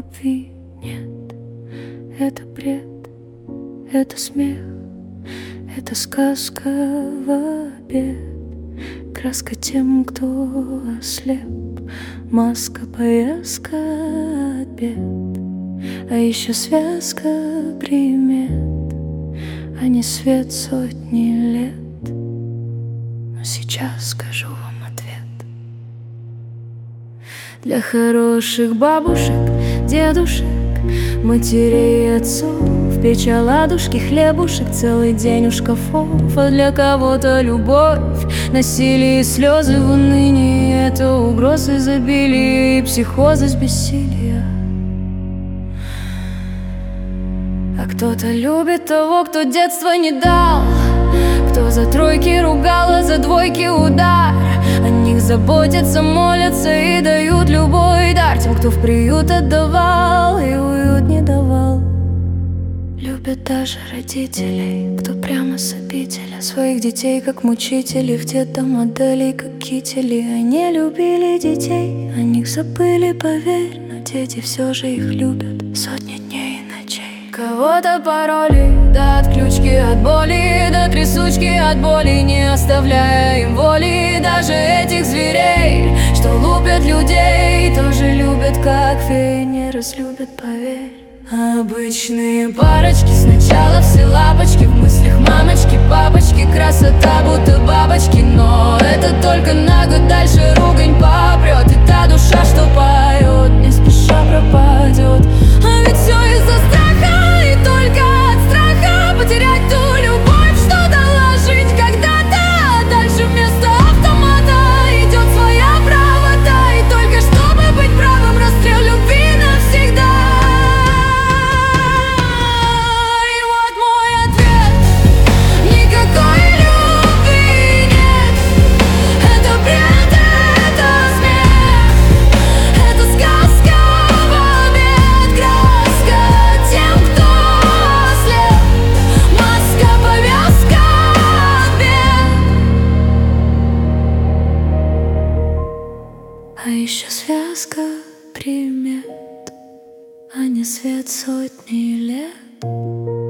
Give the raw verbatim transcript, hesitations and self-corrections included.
любви нет. Это бред, это смех, это сказка в обед. Краска тем, кто ослеп, маска, повязка от бед. А еще связка примет, а не свет сотни лет. Но сейчас скажу вам ответ. Для хороших бабушек, дедушек, матерей и отцов печь оладушки, хлебушек целый день у шкафов. А для кого-то любовь, насилие и слезы в унынии — это угрозы изобилия и психозы с бессилия. А кто-то любит того, кто детства не дал, кто за тройки ругал, а за двойки удар. О них заботятся, молятся и дают любой дар тем, кто в приют отдавал и уют не давал. Любят даже родителей, кто прямо с обители своих детей, как мучителей, в детдом-моделей, как кители. Они любили детей, о них забыли, поверь, но дети все же их любят сотни дней и ночей. Кого-то пароли, до отключки от боли, до трясучки от боли, не оставляя им воли. Даже этих зверей, что лупят людей, тоже любят, как феи, не разлюбят, поверь. Обычные парочки, сначала все лапочки, в мыслях мамочки, папочки, красота будто бабочки. Но это только на год, дальше ругань попрет, и та душа, что поет, не спеша пропадет. А ведь все из-за страха, и только от страха потерять ту любовь, что дала жить когда-то. А дальше вместо автомата идет своя правота, и только чтобы быть правым, расстрел любви навсегда. А еще связка примет, а не свет сотни лет.